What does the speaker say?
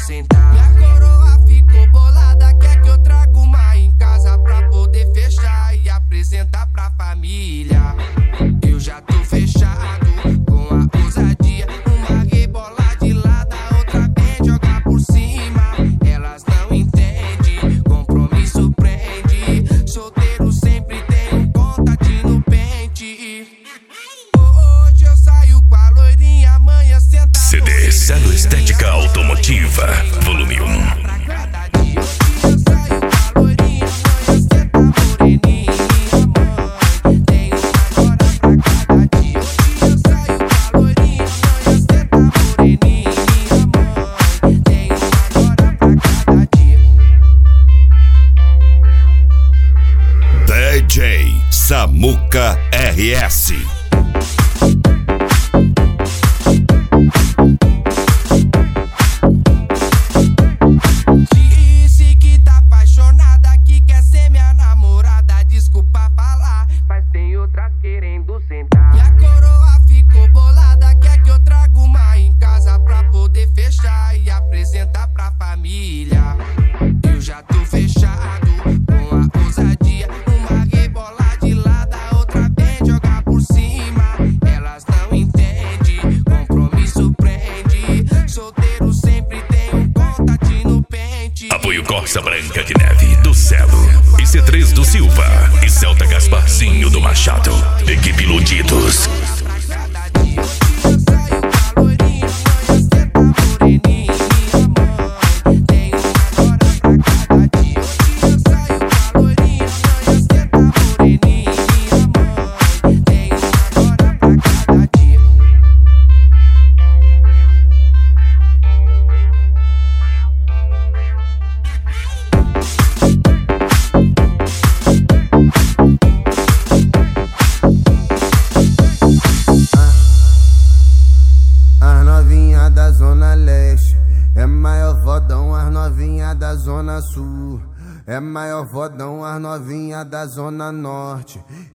sentar. Minha coroa ficou bolada, quer que eu traga uma em casa pra poder fechar e apresentar pra família. Eu já tô fechado com a ousadia. Uma rebola de lado, a outra bem jogar por cima. Elas não entendem, compromisso prende. Solteiro sempre tem um contatinho no pente. Hoje eu saio com a loirinha, amanhã senta. CD Celo Estética Automotiva, volume 1. DJ Samuca RS. Disse que tá apaixonada, que quer ser minha namorada. Desculpa falar, mas tem outras querendo sentar. E a coroa ficou bolada, quer que eu traga uma em casa pra poder fechar e apresentar pra família. Eu já tô fechado com a ousadia. Uma rebola de lado, a outra bem jogar por cima. Elas não entendem, compromisso prende. Solteiro sempre tem um contatinho no pente. Apoio Corsa Branca de Neve do Celo e C3 do Silva e Celta Gasparzinho do Machado. Equipe Iludidos. As novinha da Zona Leste é maior vodão, as novinha da Zona Sul é maior vodão, as novinha da Zona Norte